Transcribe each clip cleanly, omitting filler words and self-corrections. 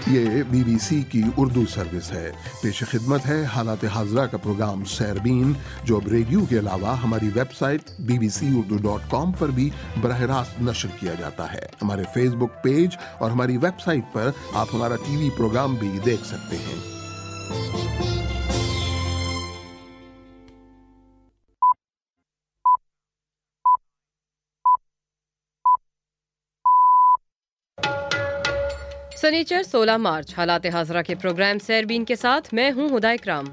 یہ BBC کی Urdu service ہے۔ پیش خدمت ہے حالات حاضرہ کا پروگرام سیربین، جو اب ریڈیو کے علاوہ ہماری ویب سائٹ bbcurdu.com پر بھی براہ راست نشر کیا جاتا ہے۔ ہمارے فیس بک پیج اور ہماری ویب سائٹ پر آپ ہمارا ٹی وی پروگرام بھی دیکھ سکتے ہیں۔ سنیچر 16 مارچ حالات حاضرہ کے پروگرام سیربین کے ساتھ میں ہوں ہدا اکرام۔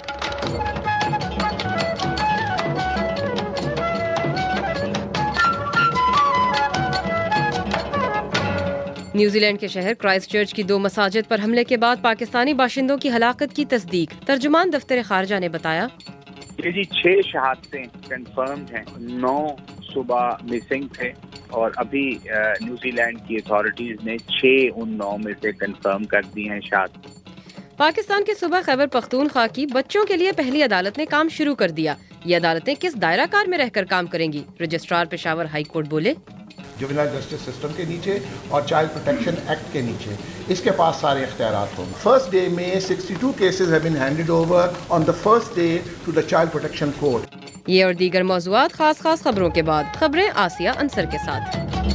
نیوزی لینڈ کے شہر کرائسٹ چرچ کی 2 مساجد پر حملے کے بعد پاکستانی باشندوں کی ہلاکت کی تصدیق۔ ترجمان دفتر خارجہ نے بتایا جی 6 شہادتیں کنفرمڈ ہیں، 9 صبح مسنگ تھے اور ابھی نیوزی لینڈ کی اتھارٹیز نے 6 ان 9 میں سے کنفرم کر دی ہیں شہادت۔ پاکستان کے صوبہ خیبر پختونخوا کی بچوں کے لیے پہلی عدالت نے کام شروع کر دیا۔ یہ عدالتیں کس دائرہ کار میں رہ کر کام کریں گی؟ رجسٹرار پشاور ہائی کورٹ بولے جوینائل جسٹس سسٹم کے نیچے اور چائلڈ پروٹیکشن ایکٹ کے نیچے اس کے پاس سارے اختیارات ہوں گے۔ فرسٹ ڈے میں 62 cases have been handed over on the first day to the child protection court۔ یہ اور دیگر موضوعات خاص خبروں کے بعد۔ خبریں آسیہ انصر کے ساتھ۔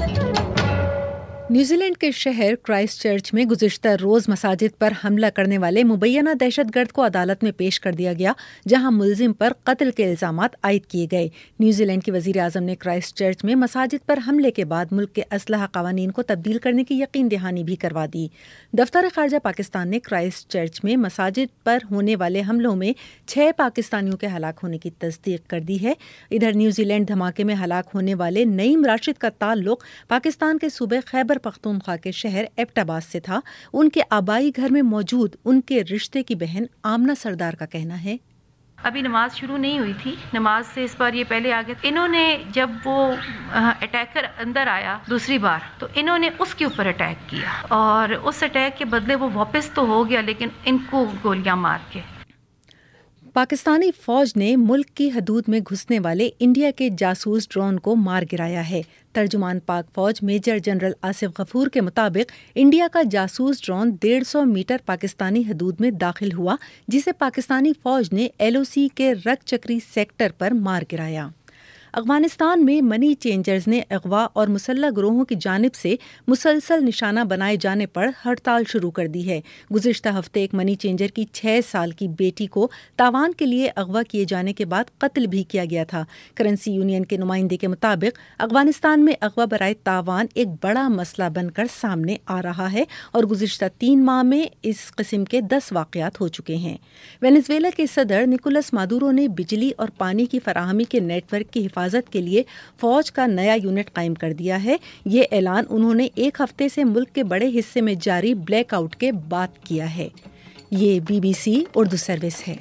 نیوزی لینڈ کے شہر کرائسٹ چرچ میں گزشتہ روز مساجد پر حملہ کرنے والے مبینہ دہشت گرد کو عدالت میں پیش کر دیا گیا، جہاں ملزم پر قتل کے الزامات عائد کیے گئے۔ نیوزی لینڈ کے وزیر اعظم نے کرائسٹ چرچ میں مساجد پر حملے کے بعد ملک کے اسلحہ قوانین کو تبدیل کرنے کی یقین دہانی بھی کروا دی۔ دفتر خارجہ پاکستان نے کرائسٹ چرچ میں مساجد پر ہونے والے حملوں میں 6 پاکستانیوں کے ہلاک ہونے کی تصدیق کر دی ہے۔ ادھر نیوزی لینڈ دھماکے میں ہلاک ہونے والے نعیم راشد کا تعلق پاکستان کے صوبے خیبر پختونخوا کے شہر ایبٹ آباد سے تھا۔ ان کے آبائی گھر میں موجود ان کے رشتے کی بہن آمنہ سردار کا کہنا ہے ابھی نماز شروع نہیں ہوئی تھی، نماز سے اس بار یہ پہلے آ گئے۔ انہوں نے جب وہ اٹیکر اندر آیا دوسری بار تو انہوں نے اس کے اوپر اٹیک کیا اور اس اٹیک کے بدلے وہ واپس تو ہو گیا لیکن ان کو گولیاں مار کے۔ پاکستانی فوج نے ملک کی حدود میں گھسنے والے انڈیا کے جاسوس ڈرون کو مار گرایا ہے۔ ترجمان پاک فوج میجر جنرل آصف غفور کے مطابق انڈیا کا جاسوس ڈرون 150 میٹر پاکستانی حدود میں داخل ہوا، جسے پاکستانی فوج نے LOC کے رگ چکری سیکٹر پر مار گرایا۔ افغانستان میں منی چینجرز نے اغوا اور مسلح گروہوں کی جانب سے مسلسل نشانہ بنائے جانے پر ہڑتال شروع کر دی ہے۔ گزشتہ ہفتے ایک منی چینجر کی 6 سال کی بیٹی کو تاوان کے لیے اغوا کیے جانے کے بعد قتل بھی کیا گیا تھا۔ کرنسی یونین کے نمائندے کے مطابق افغانستان میں اغوا برائے تاوان ایک بڑا مسئلہ بن کر سامنے آ رہا ہے اور گزشتہ 3 ماہ میں اس قسم کے 10 واقعات ہو چکے ہیں۔ وینزویلا کے صدر نکولس مادورو نے بجلی اور پانی کی فراہمی کے نیٹ ورک کی حفاظت کے لیے فوج کا نیا یونٹ قائم کر دیا ہے۔ یہ اعلان انہوں نے 1 ہفتے سے ملک کے بڑے حصے میں جاری بلیک آؤٹ کے بعد کیا ہے۔ یہ BBC اردو سروس ہے۔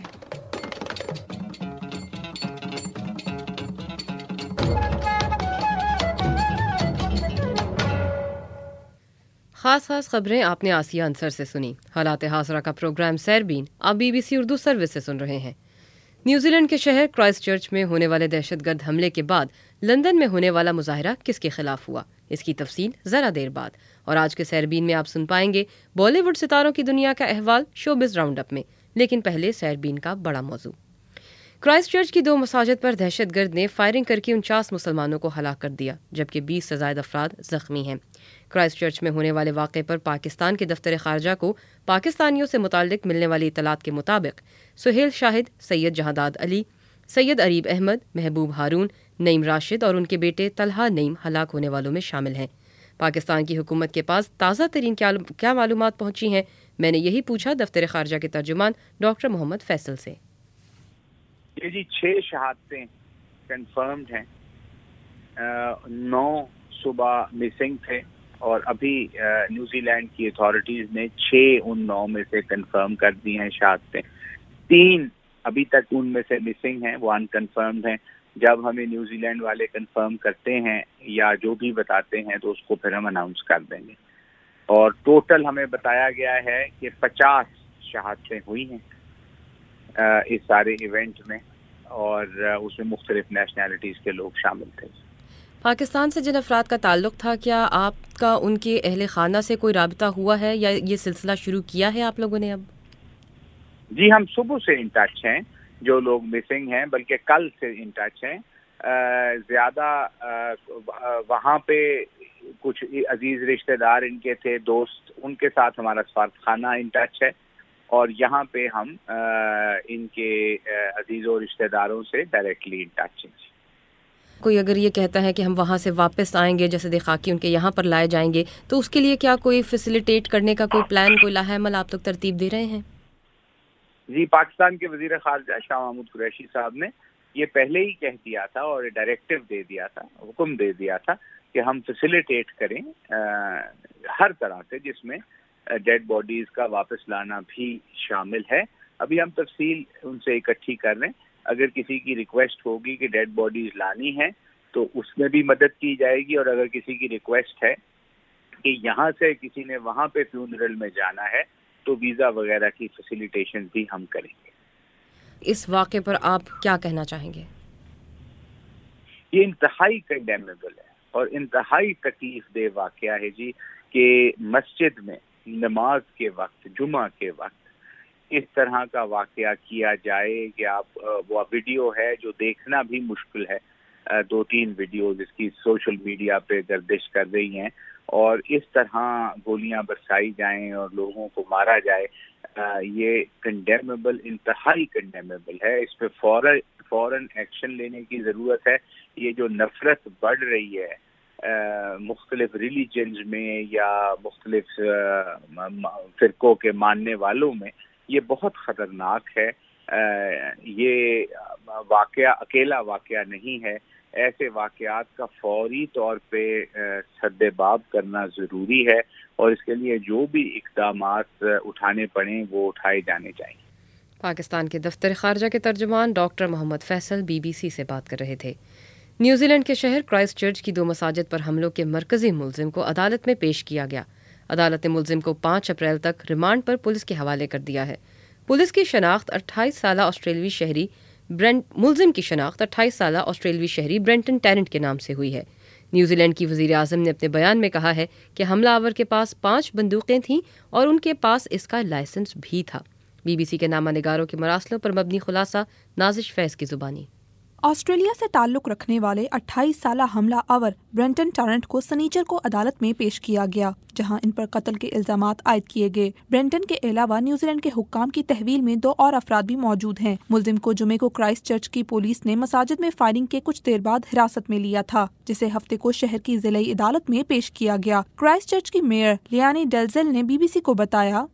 خاص خبریں آپ نے آسیہ انصر سے سنی۔ حالات حاضرہ کا پروگرام سیربین آپ BBC اردو سروس سے سن رہے ہیں۔ نیوزی لینڈ کے شہر کرائسٹ چرچ میں ہونے والے دہشت گرد حملے کے بعد لندن میں ہونے والا مظاہرہ کس کے خلاف ہوا، اس کی تفصیل ذرا دیر بعد۔ اور آج کے سیربین میں آپ سن پائیں گے بالی ووڈ ستاروں کی دنیا کا احوال شوبز راؤنڈ اپ میں، لیکن پہلے سیربین کا بڑا موضوع۔ کرائسٹ چرچ کی 2 مساجد پر دہشت گرد نے فائرنگ کر کے 49 مسلمانوں کو ہلاک کر دیا، جبکہ 20 سے زائد افراد زخمی ہیں۔ کرائسٹ چرچ میں ہونے والے واقعے پر پاکستان کے دفتر خارجہ کو پاکستانیوں سے متعلق ملنے والی اطلاعات کے مطابق سہیل شاہد، سید جہاداد علی، سید اریب احمد، محبوب ہارون، نعیم راشد اور ان کے بیٹے طلحہ نعیم ہلاک ہونے والوں میں شامل ہیں۔ پاکستان کی حکومت کے پاس تازہ ترین کیا معلومات پہنچی ہیں، میں نے یہی پوچھا دفتر خارجہ کے ترجمان ڈاکٹر محمد فیصل سے۔ یہ جی 6 شہادتیں کنفرمڈ ہیں، 9 صبح مسنگ تھے اور ابھی نیوزی لینڈ کی اتھارٹیز نے 6 ان 9 میں سے کنفرم کر دی ہیں شہادتیں۔ 3 ابھی تک ان میں سے مسنگ ہیں، وہ انکنفرمڈ ہیں۔ جب ہمیں نیوزی لینڈ والے کنفرم کرتے ہیں یا جو بھی بتاتے ہیں تو اس کو پھر ہم اناؤنس کر دیں گے۔ اور ٹوٹل ہمیں بتایا گیا ہے کہ 50 شہادتیں ہوئی ہیں اس سارے ایونٹ میں، اور اس میں مختلف نیشنلٹیز کے لوگ شامل تھے۔ پاکستان سے جن افراد کا تعلق تھا، کیا آپ کا ان کے اہل خانہ سے کوئی رابطہ ہوا ہے یا یہ سلسلہ شروع کیا ہے آپ لوگوں نے اب؟ جی ہم صبح سے ان ٹچ ہیں، جو لوگ مسنگ ہیں، بلکہ کل سے ان ٹچ ہیں. زیادہ وہاں پہ کچھ عزیز رشتہ دار ان کے تھے، دوست، ان کے ساتھ ہمارا سفارت خانہ ان ٹچ ہے، اور یہاں پہ ہم ان کے عزیز و رشتہ داروں سے ڈائریکٹلی ان ٹچ ہیں. کوئی اگر یہ کہتا ہے کہ ہم وہاں سے واپس آئیں گے، جیسے خاکی ان کے یہاں پر لائے جائیں گے، تو اس کے لیے کیا کوئی فیسیلیٹیٹ کرنے کا کوئی پلان، کوئی لاہ عمل آپ لوگ ترتیب دے رہے ہیں؟ جی پاکستان کے وزیر خارجہ شاہ محمود قریشی صاحب نے یہ پہلے ہی کہہ دیا تھا اور ڈائریکٹو دے دیا تھا، حکم دے دیا تھا کہ ہم فیسیلیٹیٹ کریں ہر طرح سے، جس میں ڈیڈ باڈیز کا واپس لانا بھی شامل ہے. ابھی ہم تفصیل ان سے اکٹھی کر رہے ہیں. اگر کسی کی ریکویسٹ ہوگی کہ ڈیڈ باڈیز لانی ہے تو اس میں بھی مدد کی جائے گی، اور اگر کسی کی ریکویسٹ ہے کہ یہاں سے کسی نے وہاں پہ فیونرل میں جانا ہے تو ویزا وغیرہ کی فیسیلیٹیشن بھی ہم کریں گے. اس واقعے پر آپ کیا کہنا چاہیں گے؟ یہ انتہائی کنڈیمیبل ہے اور انتہائی تکلیف دہ واقعہ ہے جی، کہ مسجد میں نماز کے وقت، جمعہ کے وقت اس طرح کا واقعہ کیا جائے کہ آپ وہ ویڈیو ہے جو دیکھنا بھی مشکل ہے، 2-3 ویڈیوز اس کی سوشل میڈیا پہ گردش کر رہی ہیں، اور اس طرح گولیاں برسائی جائیں اور لوگوں کو مارا جائے، یہ کنڈیمیبل، انتہائی کنڈیمیبل ہے. اس پہ فوراً ایکشن لینے کی ضرورت ہے. یہ جو نفرت بڑھ رہی ہے مختلف ریلیجنز میں یا مختلف فرقوں کے ماننے والوں میں، یہ بہت خطرناک ہے. یہ واقعہ اکیلا واقعہ نہیں ہے. ایسے واقعات کا فوری طور پہ سد باب کرنا ضروری ہے، اور اس کے لیے جو بھی اقدامات اٹھانے پڑیں وہ اٹھائے جانے چاہیے. پاکستان کے دفتر خارجہ کے ترجمان ڈاکٹر محمد فیصل BBC سے بات کر رہے تھے. نیوزی لینڈ کے شہر کرائسٹ چرچ کی 2 مساجد پر حملوں کے مرکزی ملزم کو عدالت میں پیش کیا گیا. عدالت نے ملزم کو 5 اپریل تک ریمانڈ پر پولیس کے حوالے کر دیا ہے. پولیس کی شناخت 28 سالہ آسٹریلوی شہری ملزم کی شناخت 28 سالہ آسٹریلوی شہری برینٹن ٹیرنٹ کے نام سے ہوئی ہے. نیوزی لینڈ کی وزیر اعظم نے اپنے بیان میں کہا ہے کہ حملہ آور کے پاس 5 بندوقیں تھیں اور ان کے پاس اس کا لائسنس بھی تھا. BBC کے نامہ نگاروں کے مراسلوں پر مبنی خلاصہ نازش فیض کی زبانی. آسٹریلیا سے تعلق رکھنے والے 28 سالہ حملہ آور برینٹن ٹیرنٹ کو سنیچر کو عدالت میں پیش کیا گیا، جہاں ان پر قتل کے الزامات عائد کیے گئے. برینٹن کے علاوہ نیوزی لینڈ کے حکام کی تحویل میں 2 اور افراد بھی موجود ہیں. ملزم کو جمعے کو کرائسٹ چرچ کی پولیس نے مساجد میں فائرنگ کے کچھ دیر بعد حراست میں لیا تھا، جسے ہفتے کو شہر کی ضلعی عدالت میں پیش کیا گیا. کرائسٹ چرچ کی میئر لیانی ڈیلزل نے BBC کو بتایا،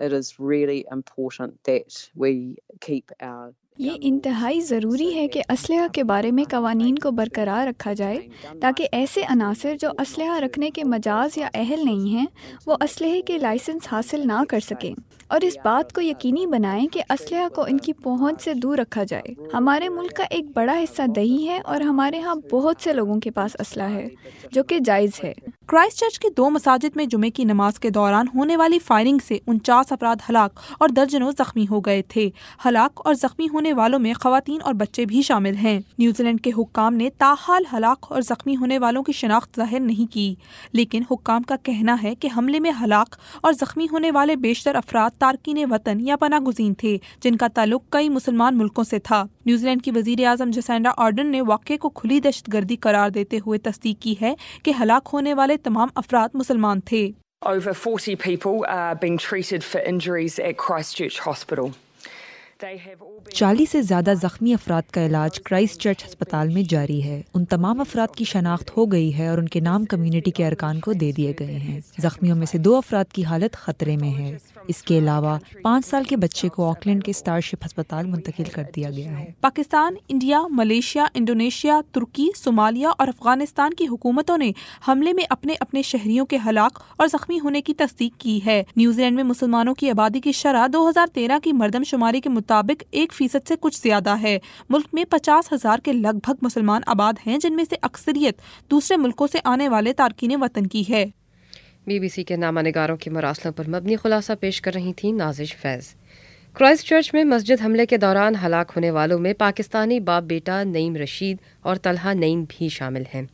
یہ انتہائی ضروری ہے کہ اسلحہ کے بارے میں قوانین کو برقرار رکھا جائے تاکہ ایسے عناصر جو اسلحہ رکھنے کے مجاز یا اہل نہیں ہیں وہ اسلحے کے لائسنس حاصل نہ کر سکیں، اور اس بات کو یقینی بنائیں کہ اسلحہ کو ان کی پہنچ سے دور رکھا جائے. ہمارے ملک کا ایک بڑا حصہ دیہی ہے اور ہمارے ہاں بہت سے لوگوں کے پاس اسلحہ ہے، جو کہ جائز ہے. کرائسٹ چرچ کی 2 مساجد میں جمعے کی نماز کے دوران ہونے والی فائرنگ سے 49 افراد ہلاک اور درجنوں زخمی ہو گئے تھے. ہلاک اور زخمی ہونے والوں میں خواتین اور بچے بھی شامل ہیں. نیوزی لینڈ کے حکام نے تاحال ہلاک اور زخمی ہونے والوں کی شناخت ظاہر نہیں کی، لیکن حکام کا کہنا ہے کہ حملے میں ہلاک اور زخمی ہونے والے بیشتر افراد تارکین وطن یا پناہ گزین تھے، جن کا تعلق کئی مسلمان ملکوں سے تھا. نیوزی لینڈ کی وزیر اعظم جسینڈا آرڈن نے واقعے کو کھلی دہشت گردی قرار دیتے ہوئے تصدیق کی ہے کہ ہلاک ہونے والے تمام افراد مسلمان تھے. Over 40 people are being treated for injuries at Christchurch Hospital. 40 سے زیادہ زخمی افراد کا علاج کرائسٹ چرچ ہسپتال میں جاری ہے. ان تمام افراد کی شناخت ہو گئی ہے اور ان کے نام کمیونٹی کے ارکان کو دے دیے گئے ہیں. زخمیوں میں سے 2 افراد کی حالت خطرے میں ہے. اس کے علاوہ 5 سال کے بچے کو آکلینڈ کے اسٹار شپ ہسپتال منتقل کر دیا گیا ہے. پاکستان، انڈیا، ملیشیا، انڈونیشیا، ترکی، صومالیہ اور افغانستان کی حکومتوں نے حملے میں اپنے اپنے شہریوں کے ہلاک اور زخمی ہونے کی تصدیق کی ہے. نیوزی لینڈ میں مسلمانوں کی آبادی کی شرح 2013 کی مردم شماری کے مطابق 1% سے کچھ زیادہ ہے. ملک میں 50,000 کے لگ بھگ مسلمان آباد ہیں، جن میں سے اکثریت دوسرے ملکوں سے آنے والے تارکین وطن کی ہے. BBC کے نامہ نگاروں کے مراسلوں پر مبنی خلاصہ پیش کر رہی تھیں نازش فیض. کرائسٹ چرچ میں مسجد حملے کے دوران ہلاک ہونے والوں میں پاکستانی باپ بیٹا نعیم رشید اور طلحہ نعیم بھی شامل ہیں.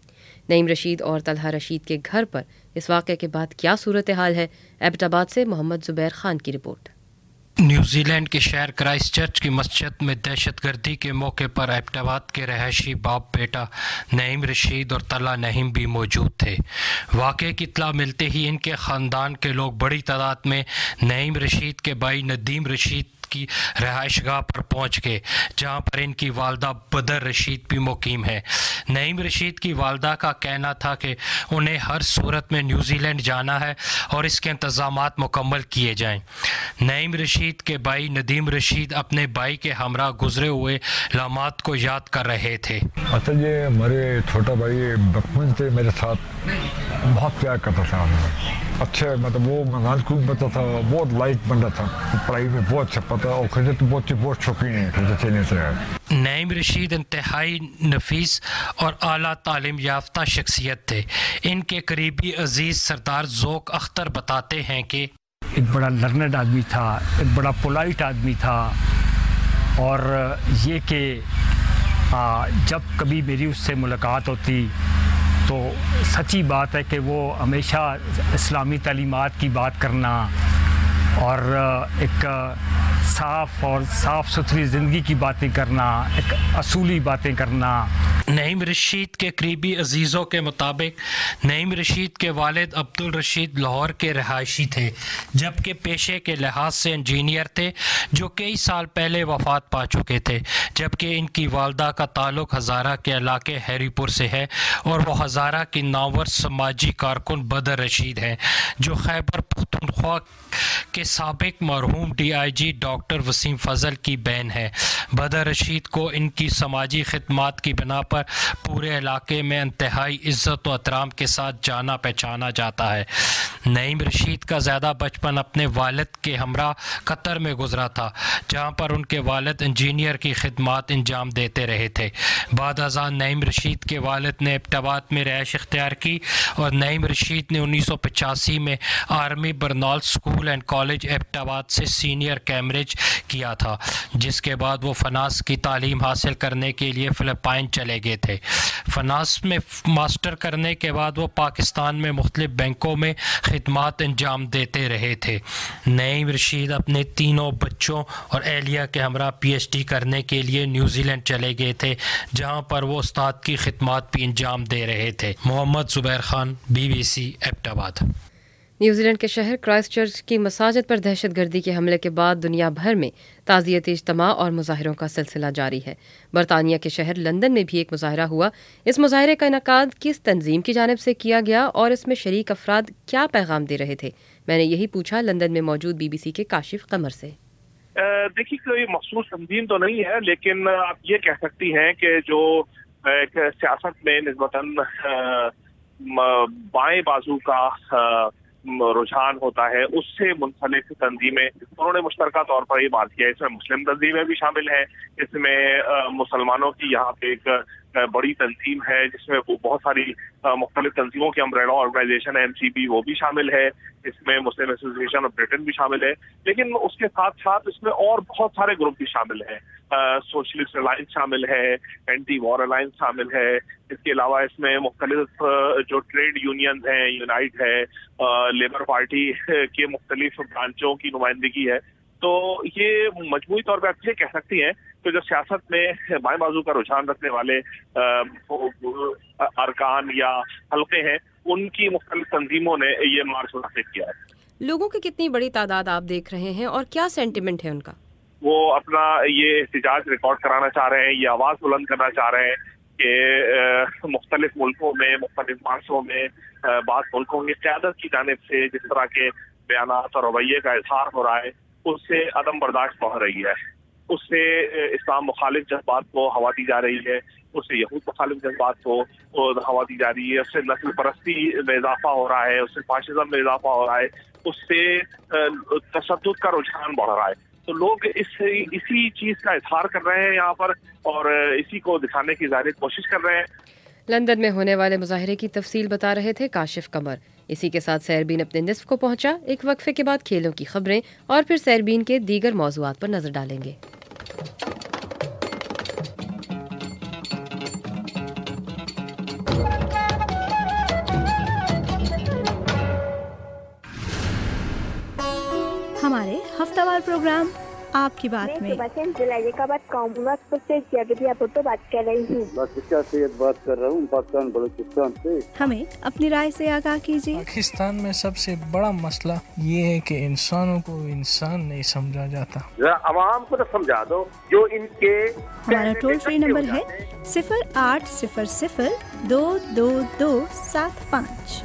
نعیم رشید اور طلحہ رشید کے گھر پر اس واقعے کے بعد کیا صورتحال ہے؟ ایبٹ آباد سے محمد زبیر خان کی رپورٹ۔ نیوزی لینڈ کے شہر کرائسٹ چرچ کی مسجد میں دہشت گردی کے موقع پر ایبٹ آباد کے رہائشی باپ بیٹا نعیم رشید اور طلحہ نعیم بھی موجود تھے۔ واقعے کی اطلاع ملتے ہی ان کے خاندان کے لوگ بڑی تعداد میں نعیم رشید کے بھائی ندیم رشید کی رہائش گاہ پر پہنچ گئے، جہاں پر ان کی والدہ بدر رشید بھی مقیم ہے۔ نعیم رشید کی والدہ کا کہنا تھا کہ انہیں ہر صورت میں نیوزی لینڈ جانا ہے اور اس کے انتظامات مکمل کیے جائیں۔ نعیم رشید کے بھائی ندیم رشید اپنے بھائی کے ہمراہ گزرے ہوئے لمحات کو یاد کر رہے تھے۔ اصل یہ ہمارے چھوٹا بھائی بچپن سے میرے ساتھ بہت پیار کرتا تھا، اچھا مطلب وہ مزاج خوب بنتا تھا، بہت لائٹ بنتا تھا، پڑھائی میں بہت اچھا پتا اور کرکٹ بہت شوقین ہے کرکٹ کھیلنے سے۔ نعیم رشید انتہائی نفیس اور اعلیٰ تعلیم یافتہ شخصیت تھے۔ ان کے قریبی عزیز سردار ذوق اختر بتاتے ہیں کہ ایک بڑا لرنڈ آدمی تھا، ایک بڑا پولائٹ آدمی تھا، اور یہ کہ جب کبھی میری اس سے ملاقات ہوتی تو سچی بات ہے کہ وہ ہمیشہ اسلامی تعلیمات کی بات کرنا اور ایک صاف ستھری زندگی کی باتیں کرنا، ایک اصولی باتیں کرنا۔ نعیم رشید کے قریبی عزیزوں کے مطابق نعیم رشید کے والد عبد الرشید لاہور کے رہائشی تھے، جبکہ پیشے کے لحاظ سے انجینئر تھے، جو کئی سال پہلے وفات پا چکے تھے، جبکہ ان کی والدہ کا تعلق ہزارہ کے علاقے ہیری پور سے ہے اور وہ ہزارہ کی نامور سماجی کارکن بدر رشید ہیں، جو خیبر پختونخوا کے سابق مرحوم DIG ڈاکٹر وسیم فضل کی بہن ہے۔ بدر رشید کو ان کی سماجی خدمات کی بنا پر پورے علاقے میں انتہائی عزت و احترام کے ساتھ جانا پہچانا جاتا ہے۔ نعیم رشید کا زیادہ بچپن اپنے والد کے ہمراہ قطر میں گزرا تھا، جہاں پر ان کے والد انجینئر کی خدمات انجام دیتے رہے تھے۔ بعد ازاں نعیم رشید کے والد نے ایبٹ آباد میں رہائش اختیار کی اور نعیم رشید نے 1985 میں army Burn Hall school and college Abbottabad سے سینئر کیمبرج کیا تھا، جس کے بعد وہ فنانس کی تعلیم حاصل کرنے کے لیے فلپائن چلے گئے تھے۔ فنانس میں ماسٹر کرنے کے بعد وہ پاکستان میں مختلف بینکوں میں خدمات انجام دیتے رہے تھے۔ نعیم رشید اپنے تینوں بچوں اور اہلیہ کے ہمراہ PhD کرنے کے لیے نیوزی لینڈ چلے گئے تھے، جہاں پر وہ استاد کی خدمات بھی انجام دے رہے تھے۔ Muhammad Zubair Khan, BBC Abbottabad. New Zealand کے شہر کرائسٹ چرچ کی مساجد پر دہشت گردی کے حملے کے بعد دنیا بھر میں تعزیتی اجتماع اور مظاہروں کا سلسلہ جاری ہے۔ برطانیہ کے شہر لندن میں بھی ایک مظاہرہ ہوا۔ اس مظاہرے کا انعقاد کس تنظیم کی جانب سے کیا گیا اور اس میں شریک افراد کیا پیغام دے رہے تھے؟ میں نے یہی پوچھا لندن میں موجود BBC کے کاشف قمر سے۔ دیکھیے کوئی مخصوص تنظیم تو نہیں ہے، لیکن آپ یہ کہہ سکتی ہیں کہ جو ایک سیاست میں نسبتاً بائیں بازو کا رجحان ہوتا ہے، اس سے منسلک تنظیمیں انہوں نے مشترکہ طور پر یہ بات کیا۔ اس میں مسلم تنظیمیں بھی شامل ہیں، اس میں مسلمانوں کی یہاں پہ ایک بڑی تنظیم ہے جس میں بہت ساری مختلف تنظیموں کی امبریلا آرگنائزیشن MCB وہ بھی شامل ہے، اس میں مسلم ایسوسیشن آف بریٹن بھی شامل ہے، لیکن اس کے ساتھ ساتھ اس میں اور بہت سارے گروپ بھی شامل ہیں۔ سوشلسٹ الائنس شامل ہے، اینٹی وار الائنس شامل ہے، اس کے علاوہ اس میں مختلف جو ٹریڈ یونینز ہیں، یونائٹ ہے، لیبر پارٹی کے مختلف برانچوں کی نمائندگی ہے۔ تو یہ مجموعی طور پہ آپ یہ کہہ سکتی ہیں کہ جو سیاست میں بائیں بازو کا رجحان رکھنے والے ارکان یا حلقے ہیں، ان کی مختلف تنظیموں نے یہ مارچ منعقد کیا ہے۔ لوگوں کی کتنی بڑی تعداد آپ دیکھ رہے ہیں اور کیا سینٹیمنٹ ہے ان کا؟ وہ اپنا یہ احتجاج ریکارڈ کرانا چاہ رہے ہیں، یہ آواز بلند کرنا چاہ رہے ہیں کہ مختلف ملکوں میں، مختلف بانسوں میں، بعض ملکوں کی قیادت کی جانب سے جس طرح کے بیانات اور رویے کا اظہار ہو رہا ہے، اس سے عدم برداشت بڑھ رہی ہے، اس سے اسلام مخالف جذبات کو ہوا دی جا رہی ہے، اس سے یہود مخالف جذبات کو ہوا دی جا رہی ہے، اس سے نسل پرستی میں اضافہ ہو رہا ہے، اس سے فاشزم میں اضافہ ہو رہا ہے، اس سے تشدد کا رجحان بڑھ رہا ہے۔ تو لوگ اسی چیز کا اظہار کر رہے ہیں یہاں پر اور اسی کو دکھانے کی ظاہر کوشش کر رہے ہیں۔ لندن میں ہونے والے مظاہرے کی تفصیل بتا رہے تھے کاشف قمر۔ اسی کے ساتھ سیربین اپنے نصف کو پہنچا۔ ایک وقفے کے بعد کھیلوں کی خبریں اور پھر سیربین کے دیگر موضوعات پر نظر ڈالیں گے۔ हमारे हफ्तावार प्रोग्राम आपकी बात में। बात कर रही हूँ, बात कर रहा हूँ पाकिस्तान बलूचिस्तान से। हमें अपनी राय से आगाह कीजिए। पाकिस्तान में सबसे बड़ा मसला ये है कि इंसानों को इंसान नहीं समझा जाता। आवाम को तो समझा दो जो इनके। हमारा टोल फ्री नंबर है 0800-222-75।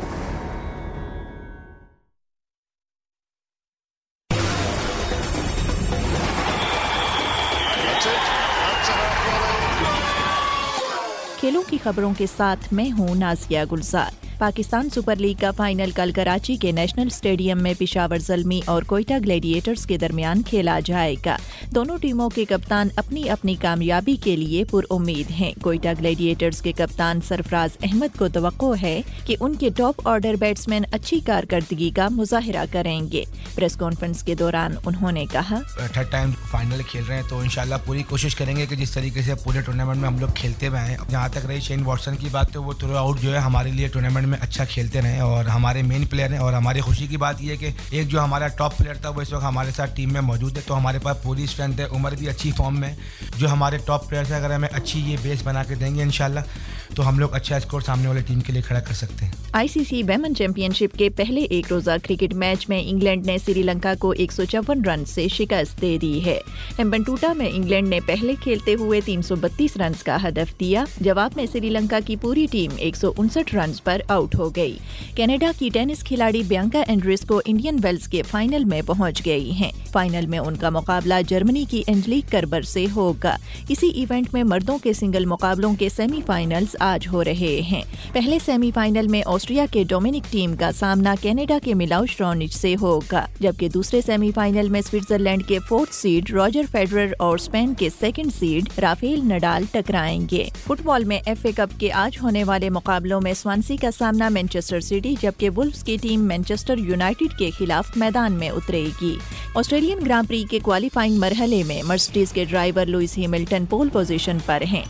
खेलों की खबरों के साथ मैं हूं नाज़िया गुलजार। पाकिस्तान सुपर लीग का फाइनल कल कराची के नेशनल स्टेडियम में पेशावर ज़ल्मी और कोयटा ग्लैडिएटर्स के दरमियान खेला जाएगा। दोनों टीमों के कप्तान अपनी अपनी कामयाबी के लिए पुरउम्मीद हैं। कोयटा ग्लैडिएटर्स के कप्तान सरफराज अहमद को तवक्को है कि उनके टॉप ऑर्डर बैट्समैन अच्छी कारकर्दगी का मुजाहिरा करेंगे। प्रेस कॉन्फ्रेंस के दौरान उन्होंने कहा, थर्ड टाइम फाइनल खेल रहे हैं तो इंशाल्लाह पूरी कोशिश करेंगे कि जिस तरीके से पूरे टूर्नामेंट में हम लोग खेलते हुए हैं। जहाँ तक रही शेन वॉटसन की बात, तो वो थ्रू आउट जो है हमारे लिए टूर्नामेंट में अच्छा खेलते रहे और हमारे मेन प्लेयर हैं। और हमारी खुशी की बात यह है कि एक जो हमारा टॉप प्लेयर था वो इस वक्त हमारे साथ टीम में मौजूद है, तो हमारे पास पूरी स्ट्रेंथ है। उमर भी अच्छी फॉर्म में, जो हमारे टॉप प्लेयर्स हैं, अगर हमें अच्छी ये बेस बना के देंगे इंशाल्लाह तो हम लोग अच्छा स्कोर सामने वाले टीम के लिए खड़ा कर सकते हैं। आईसीसी वुमेन चैंपियनशिप के पहले एक रोजा क्रिकेट मैच में इंग्लैंड ने श्रीलंका को 154 रन से शिकस्त दे दी है। हेम्बनटोटा में इंग्लैंड ने पहले खेलते हुए 332 रन का हदफ दिया। जवाब में श्रीलंका की पूरी टीम 159 रन पर आउट हो गई। कनाडा की टेनिस खिलाड़ी बियांका एंड्रेस्को इंडियन वेल्स के फाइनल में पहुंच गई हैं। फाइनल में उनका मुकाबला जर्मनी की एंजेलिक कर्बर से होगा। इसी इवेंट में मर्दों के सिंगल मुकाबलों के सेमीफाइनल्स आज हो रहे हैं। पहले सेमीफाइनल में ऑस्ट्रिया के डोमिनिक टीम का सामना कनाडा के मिलाउस रॉनिच से होगा, जबकि दूसरे सेमीफाइनल में स्विट्जरलैंड के 4th सीड रॉजर फेडरर और स्पेन के 2nd सीड राफेल नडाल टकराएंगे। फुटबॉल में FA कप के आज होने वाले मुकाबलों में स्वानसी का सामना मैनचेस्टर सिटी, जबकि वुल्व्स की टीम मैनचेस्टर यूनाइटेड के खिलाफ मैदान में उतरेगी। ऑस्ट्रेलियन ग्रां प्री के क्वालिफाइंग मरहले में मर्सिडीज के driver Lewis Hamilton pole position पर हैं।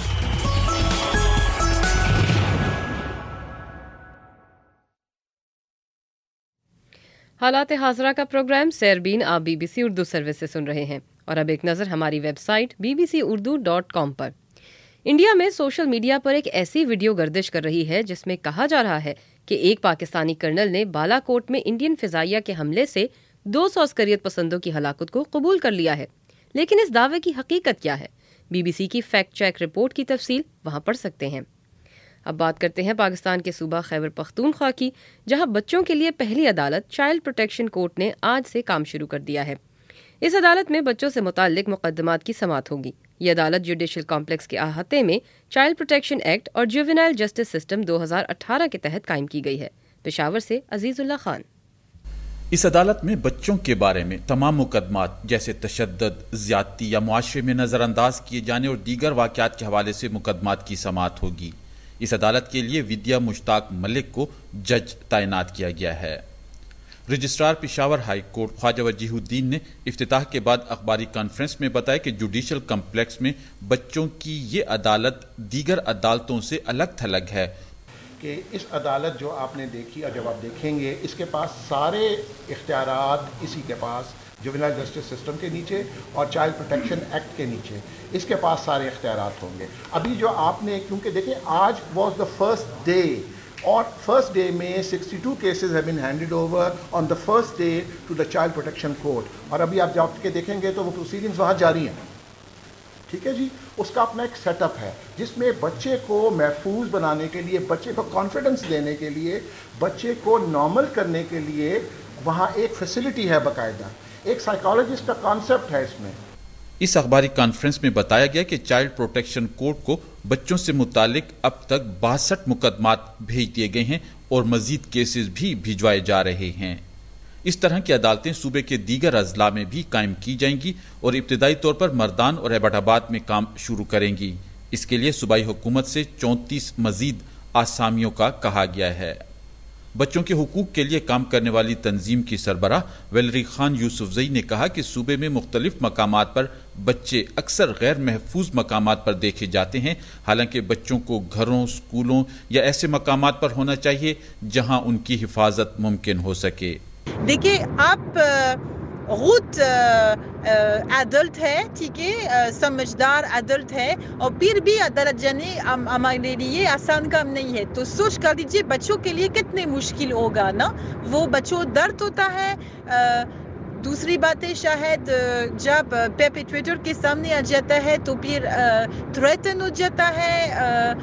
हालात हाज़रा का प्रोग्राम सैरबीन आप BBC उर्दू सर्विस से सुन रहे हैं। और अब एक नज़र हमारी वेबसाइट bbcurdu.com पर। इंडिया में सोशल मीडिया पर एक ऐसी वीडियो गर्दिश कर रही है जिसमें कहा जा रहा है कि एक पाकिस्तानी कर्नल ने बालाकोट में इंडियन फिजाइया के हमले से 200 अस्करियत पसंदों की हलाकत को कबूल कर लिया है। लेकिन इस दावे की हकीकत क्या है? BBC की फैक्ट चेक रिपोर्ट की तफसील वहां पढ़ सकते हैं। अब बात करते हैं पाकिस्तान के सूबा खैबर पख्तूनख्वा की, जहां बच्चों के लिए पहली अदालत चाइल्ड प्रोटेक्शन कोर्ट ने आज से काम शुरू कर दिया है। इस अदालत में बच्चों से मुताल्लिक मुकदमात की समाअत होगी। ये अदालत जुडिशल कॉम्प्लेक्स के अहाते में चाइल्ड प्रोटेक्शन एक्ट और जुवेनाइल जस्टिस सिस्टम 2018 के तहत कायम की गई है। पेशावर से अजीजुल्लाह खान। इस अदालत में बच्चों के बारे में तमाम मुकदमात जैसे तशद्दुद, ज्यादती या मुआशरे में नज़रअंदाज किए जाने और दीगर वाक़यात के हवाले से मुकदमात की समाअत होगी। इस अदालत के लिए विद्या मुश्ताक मलिक को जज तैनात किया गया है। Registrar Peshawar high court Khwaja Wajihuddin ने इफ्तिताह के बाद अखबारी कॉन्फ्रेंस में बताया कि जुडिशल कम्प्लेक्स में बच्चों की ये अदालत दीगर अदालतों से अलग थलग है कि इस अदालत जो आपने देखी और जब आप देखेंगे इसके पास सारे इख्तियारात इसी के पास जुवेनाइल जस्टिस सिस्टम के नीचे और चाइल्ड प्रोटेक्शन एक्ट के नीचे इसके पास सारे इख्तियारात होंगे। अभी जो आपने, क्योंकि देखिए आज वॉज द फर्स्ट डे और फर्स्ट डे में 62 cases have been handed over on the first day to the child protection court और अभी आप जाके देखेंगे तो वो प्रोसीडिंग्स वहाँ जारी हैं। ठीक है जी, उसका अपना एक सेटअप है जिसमें बच्चे को महफूज बनाने के लिए, बच्चे को कॉन्फिडेंस देने के लिए, बच्चे को नॉर्मल करने के लिए वहाँ एक फैसिलिटी है, बाकायदा एक साइकोलॉजिस्ट का कॉन्सेप्ट है इसमें। इस अखबारी कॉन्फ्रेंस में बताया गया कि चाइल्ड प्रोटेक्शन कोर्ट को बच्चों से मुतालिक अब तक 62 मुकदमात भेज दिए गए हैं और मजीद केसेस भी भिजवाए जा रहे हैं। इस तरह की अदालतें सूबे के दीगर अजला में भी कायम की जाएंगी और इब्तदाई तौर पर मर्दान और एबटाबाद में काम शुरू करेंगी। इसके लिए सूबाई हुकूमत से 34 मजीद आसामियों का कहा गया है। बच्चों के हुकूक के लिए काम करने वाली तंजीम की सरबराह वेलरी खान यूसुफजई ने कहा कि सूबे में मुख्तलिफ मकामात पर बच्चे अक्सर गैर महफूज मकामात पर देखे जाते हैं, हालांकि बच्चों को घरों, स्कूलों या ऐसे मकामात पर होना चाहिए जहां उनकी हिफाजत मुमकिन हो सके। دیکھیے آپ خود ایڈلٹ ہے, ٹھیک ہے, سمجھدار ایڈلٹ ہے, اور پھر بھی عدالت جانے ہمارے لیے آسان کام نہیں ہے. تو سوچ کر دیجیے بچوں کے لیے کتنے مشکل ہوگا نا, وہ بچوں درد ہوتا ہے. دوسری بات ہے شاید جب پرپیٹریٹر کے سامنے آ جاتا ہے تو پھر تھریٹن ہو جاتا ہے,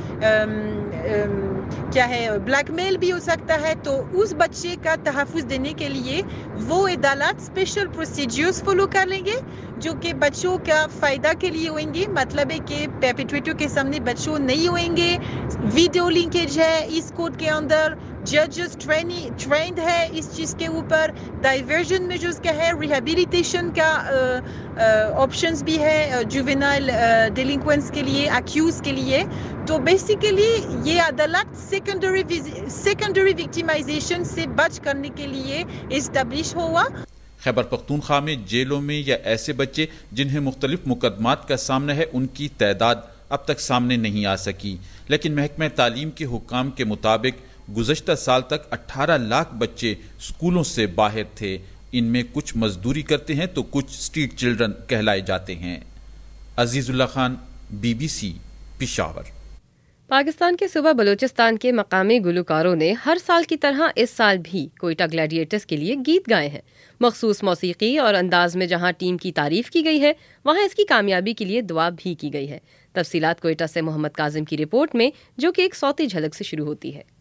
کیا ہے, بلیک میل بھی ہو سکتا ہے. تو اس بچے کا تحفظ دینے کے لیے وہ عدالت اسپیشل پروسیجرز فالو کر لیں گے جو کہ بچوں کا فائدہ کے لیے ہوئیں گے. مطلب ہے کہ پرپیٹریٹر کے سامنے بچوں نہیں ہوئیں گے. ویڈیو لنکیج ہے اس کوڈ کے اندر, ججز ٹرینڈ ہے اس چیز کے اوپر, ڈائیورژن میجرز کا ہے, ریہیبلیٹیشن کا آپشنز بھی ہے جوینائل ڈیلنکوینٹس کے لیے, اکیوز کے لیے. تو بیسیکلی یہ عدالت سیکنڈری وکٹیمائزیشن سے بچ کرنے کے لیے اسٹیبلش ہوا. خیبر پختونخوا میں جیلوں میں یا ایسے بچے جنہیں مختلف مقدمات کا سامنا ہے ان کی تعداد اب تک سامنے نہیں آ سکی, لیکن محکمہ تعلیم کے حکام کے مطابق گزشتہ سال تک 18 لاکھ بچے اسکولوں سے باہر تھے. ان میں کچھ مزدوری کرتے ہیں تو کچھ اسٹریٹ چلڈرن کہلائے جاتے ہیں. عزیز اللہ خان, BBC, پشاور. پاکستان کے صوبہ بلوچستان کے مقامی گلوکاروں نے ہر سال کی طرح اس سال بھی کوئٹہ گلیڈیٹرز کے لیے گیت گائے ہیں. مخصوص موسیقی اور انداز میں جہاں ٹیم کی تعریف کی گئی ہے وہاں اس کی کامیابی کے لیے دعا بھی کی گئی ہے. تفصیلات کوئٹہ سے محمد کاظم کی رپورٹ میں, جو کہ ایک صوتی جھلک سے شروع ہوتی ہے.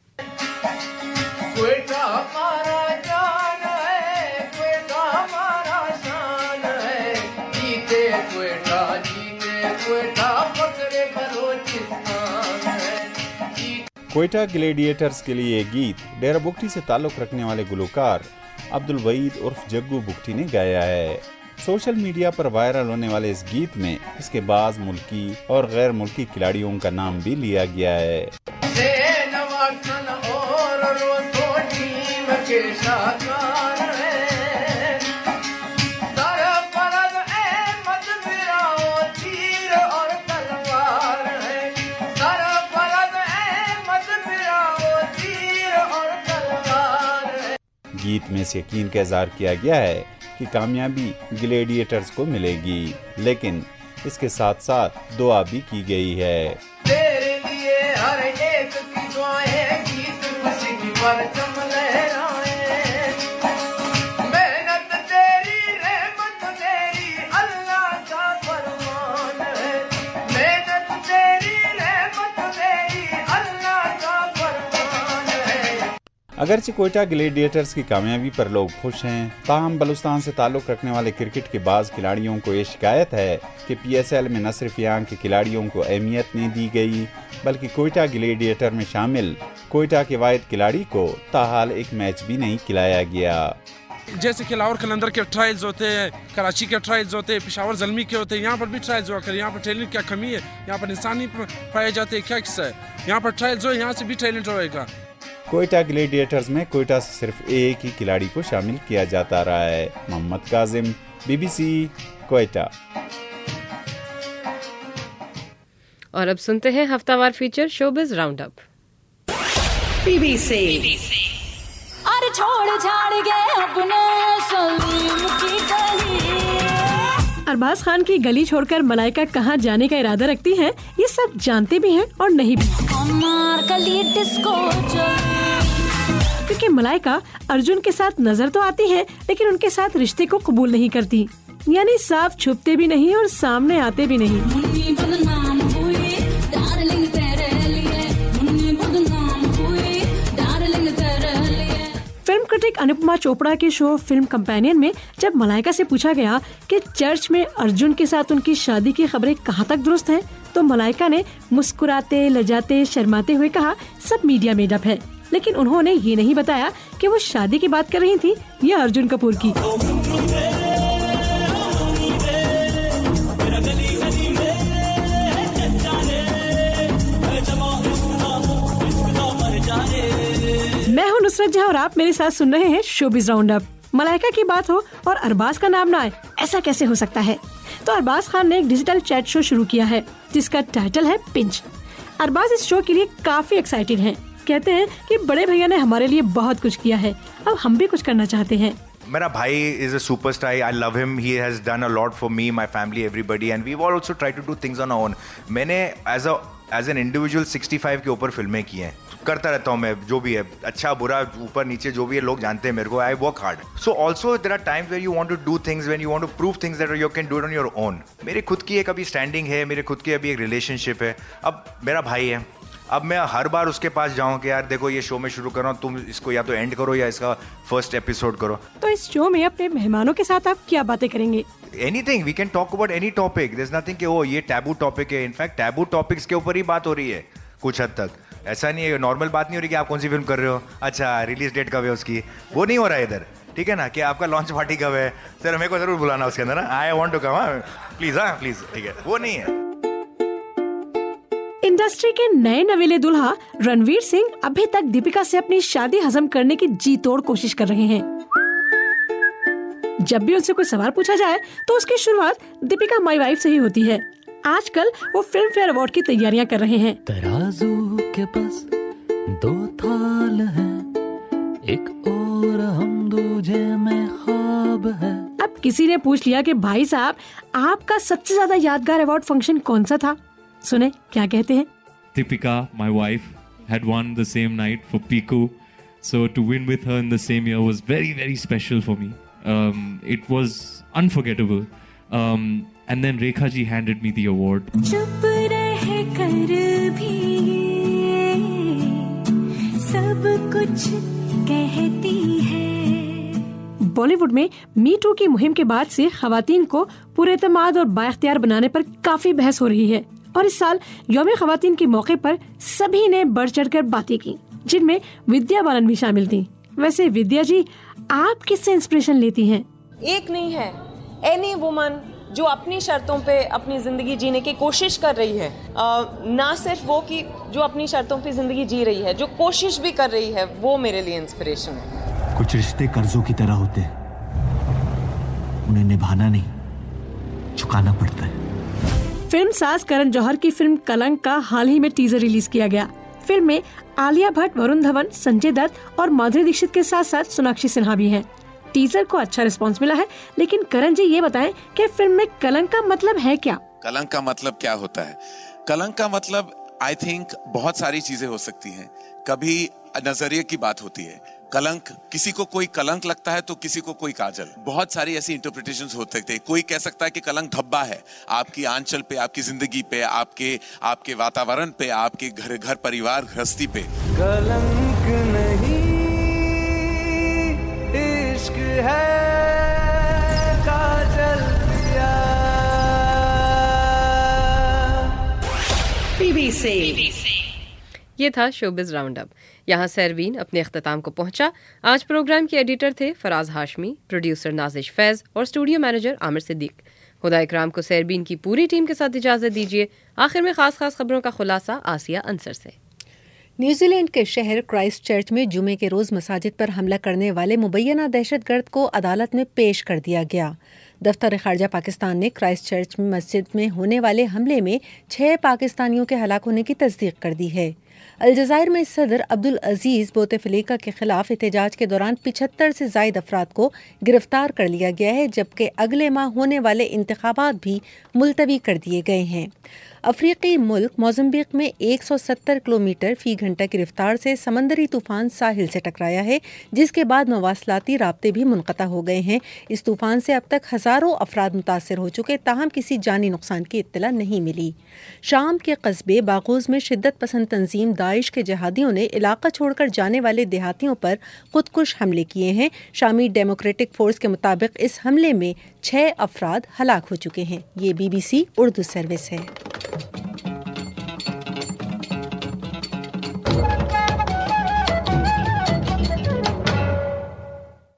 کوئٹہ گلیڈیٹرز کے لیے یہ گیت ڈیرہ بگٹی سے تعلق رکھنے والے گلوکار عبدالوحید عرف جگو بگٹی نے گایا ہے. سوشل میڈیا پر وائرل ہونے والے اس گیت میں اس کے بعض ملکی اور غیر ملکی کھلاڑیوں کا نام بھی لیا گیا ہے. گیت میں اس یقین کا اظہار کیا گیا ہے کہ کامیابی گلیڈیٹرز کو ملے گی, لیکن اس کے ساتھ ساتھ دعا بھی کی گئی ہے. تیرے لیے ہر ایک کی دعائیں گیت خوشی کی پرچم لہرائیں, محنت تیری رحمت تیری اللہ کا فرمان ہے, محنت تیری رحمت تیری اللہ کا فرمان ہے. اگرچہ کوئٹہ گلیڈیٹرز کی کامیابی پر لوگ خوش ہیں, تاہم بلوچستان سے تعلق رکھنے والے کرکٹ کے بعض کھلاڑیوں کو یہ شکایت ہے کہ PSL میں نہ صرف یہاں کے کھلاڑیوں کو اہمیت نہیں دی گئی بلکہ کوئٹہ گلیڈیٹر میں شامل کوئٹہ کے واحد کھلاڑی کو تاحال ایک میچ بھی نہیں کھلایا گیا. جیسے کہ لاہور قلندر کے ٹرائلز ہوتے ہیں, کراچی کے ٹرائلز ہوتے ہیں, پشاور زلمی کے ہوتے ہیں, یہاں پر بھی ٹرائلز ہوا کر. یہاں پر ٹیلنٹ کیا کمی ہے, یہاں پر انسان نہیں پائے جاتے, کیا قصہ ہے, یہاں پر ٹرائلز ہو, یہاں سے بھی ٹیلنٹ ہوئے گا. کوئٹہ گلیڈیٹرز میں کوئٹہ سے صرف ایک ہی کھلاڑی کو شامل کیا جاتا رہا ہے. محمد کاظم, BBC, کوئٹہ. اور اب سنتے ہیں ہفتہ وار feature showbiz round up. BBC. اور چھوڑ چھاڑ گئے اپنے سلیم کی گلی. ارباز خان کی گلی چھوڑ کر ملائکہ کہاں جانے کا ارادہ رکھتی ہیں یہ سب جانتے بھی ہیں اور نہیں بھی, کیونکہ ملائکہ ارجن کے ساتھ نظر تو آتی ہے لیکن ان کے ساتھ رشتے کو قبول نہیں کرتی, یعنی صاف چھپتے بھی نہیں اور سامنے آتے بھی نہیں. فلم کرٹک انوپما چوپڑا کے شو فلم کمپینین میں جب ملائکہ سے پوچھا گیا کہ چرچ میں ارجن کے ساتھ ان کی شادی کی خبریں کہاں تک درست ہیں تو ملائکہ نے مسکراتے, لجاتے, شرماتے ہوئے کہا سب میڈیا میڈ اپ ہے, لیکن انہوں نے یہ نہیں بتایا کہ وہ شادی کی بات کر رہی تھی یا ارجن کپور کی. میں ہوں نصرت جہاں اور آپ میرے ساتھ سن رہے ہیں شوبز راؤنڈ اپ. ملائکہ کی بات ہو اور ارباز کا نام نہ آئے, ایسا کیسے ہو سکتا ہے؟ تو ارباز خان نے ایک ڈیجیٹل چیٹ شو شروع کیا ہے جس کا ٹائٹل ہے پنچ. ارباز اس شو کے لیے کافی ایکسائٹیڈ ہیں. कहते हैं कि बड़े भैया ने हमारे लिए बहुत कुछ किया है, अब हम भी कुछ करना चाहते हैं। मेरा भाई is a superstar. I love him. He has done a lot for me, my family, everybody, and we've all also tried to do things on our own. मैंने as an individual 65 के ऊपर फिल्में की हैं, करता रहता हूँ मैं, जो भी है अच्छा बुरा ऊपर नीचे जो भी है, लोग जानते हैं मेरे को. I work hard. So also there are times where you want to do things, when you want to prove things that you can do it on your own. मेरी खुद की एक अभी स्टैंडिंग है, मेरे खुद की अभी एक रिलेशनशिप है. अब मेरा भाई है, अब मैं हर बार उसके पास जाऊं कि यार देखो ये शो में शुरू कर रहा हूं, तुम इसको या तो एंड करो या इसका फर्स्ट एपिसोड करो. तो इस शो में अपने मेहमानों के साथ आप क्या बातें करेंगे? Anything, we can talk about any topic. There is nothing कि वो ये टैबू टॉपिक है. इनफैक्ट टैबू टॉपिक्स के ऊपर ही बात हो रही है कुछ हद तक. ऐसा नहीं है, नॉर्मल बात नहीं हो रही कि आप कौन सी फिल्म कर रहे हो, अच्छा रिलीज डेट कब है उसकी, वो नहीं हो रहा है इधर. ठीक है ना, कि आपका लॉन्च पार्टी कब है, सर मेरे को जरूर बुलाना उसके अंदर ना, I want to come, please. हाँ प्लीज, ठीक है, वो नहीं है. इंडस्ट्री के नए नवेले दुल्हा रणवीर सिंह अभी तक दीपिका से अपनी शादी हजम करने की जी तोड़ कोशिश कर रहे हैं. जब भी उनसे कोई सवाल पूछा जाए तो उसकी शुरुआत दीपिका माई वाइफ से ही होती है. आजकल वो फिल्म फेयर अवार्ड की तैयारियां कर रहे हैं. तराजू के पास 2 थाल हैं, एक और हम दूजे में ख्वाब है. अब किसी ने पूछ लिया कि भाई साहब आपका सबसे ज्यादा यादगार अवार्ड फंक्शन कौन सा था? सुने क्या कहते हैं. Deepika, my wife, had won the same night for Piku, so to win with her in the same year was very, very special for me. It was unforgettable. And then Rekha ji handed me the award. चुप रह कर भी सब कुछ कहती है. बॉलीवुड में मी to की मुहिम के बाद से खवातीन को पुरएतमाद और बाइख्तियार बनाने पर काफी बहस हो रही है. और इस साल यौम खवातीन के मौके पर सभी ने बढ़ चढ़ कर बातें की, जिनमें विद्या बालन भी शामिल थी. वैसे विद्या जी, आप किससे इंस्पिरेशन लेती हैं? एक नहीं है, एनी वुमन जो अपनी शर्तों पे अपनी जिंदगी जीने की कोशिश कर रही है, ना सिर्फ वो कि जो अपनी शर्तों पे जिंदगी जी रही है, जो कोशिश भी कर रही है, वो मेरे लिए इंस्पिरेशन है. कुछ रिश्ते कर्जों की तरह होते हैं, उन्हें निभाना नहीं, चुकाना पड़ता है. फिल्म साज करण जौहर की फिल्म कलंक का हाल ही में टीजर रिलीज किया गया. फिल्म में आलिया भट्ट, वरुण धवन, संजय दत्त और माधुरी दीक्षित के साथ साथ सोनाक्षी सिन्हा भी हैं. टीजर को अच्छा रिस्पांस मिला है, लेकिन करण जी ये बताएं कि फिल्म में कलंक का मतलब है क्या? कलंक का मतलब क्या होता है? कलंक का मतलब आई थिंक बहुत सारी चीजें हो सकती हैं. कभी नजरिए की बात होती है. कलंक, किसी को कोई कलंक लगता है तो किसी को कोई काजल. बहुत सारी ऐसी इंटरप्रिटेशंस हो सकते हैं. कोई कह सकता है कि कलंक धब्बा है आपकी आंचल पे, आपकी जिंदगी पे, आपके वातावरण पे, आपके घर परिवार गृहस्थी पे. कलंक नहीं इश्क है, काजल पिया. BBC. ये था शोबिज राउंड अप. यहाँ सरवीन अपने अख्ताम को पहुंचा. आज प्रोग्राम के एडिटर थे फराज हाशमी, प्रोड्यूसर नाजिश फैज और स्टूडियो मैनेजर आमिर सिद्दीक. खुदा इकराम को सरवीन की पूरी टीम के साथ इजाज़त दीजिए. आखिर में खास खबरों का खुलासा आसिया अंसर से. न्यूजीलैंड के शहर क्राइस्ट चर्च में जुमे के रोज़ मसाजिद पर हमला करने वाले मुबैना दहशतगर्द को अदालत में पेश कर दिया गया. दफ्तर खारजा पाकिस्तान ने क्राइस्ट चर्च में मस्जिद में होने वाले हमले में 6 पाकिस्तानियों के हलाक होने की तस्दीक कर दी है. अलजायर में सदर अब्दुल अजीज़ बोतेफ्लिका के खिलाफ एहतजाज के दौरान 75 से ज़ायद अफराद को गिरफ्तार कर लिया गया है, जबकि अगले माह होने वाले इंतखाबात भी मुलतवी कर दिए गए हैं. अफ्रीकी मुल्क मोज़म्बिक में 170 किलोमीटर फ़ी घंटा की रफ्तार से समंदरी तूफ़ान साहिल से टकराया है, जिसके बाद मवासलाती राब्ते भी मुनक़ता हो गए हैं. इस तूफ़ान से अब तक हज़ारों अफराद मुतासर हो चुके, ताहम किसी जानी नुकसान की इत्तला नहीं मिली. शाम के कस्बे बागूज़ में शिद्दत पसंद तंजीम दाइश के जहादियों ने इलाका छोड़कर जाने वाले देहातियों पर खुदकुश हमले किए हैं. शामी डेमोक्रेटिक फोर्स के मुताबिक इस हमले में 6 अफराद हलाक हो चुके हैं. ये BBC उर्दू सर्विस है.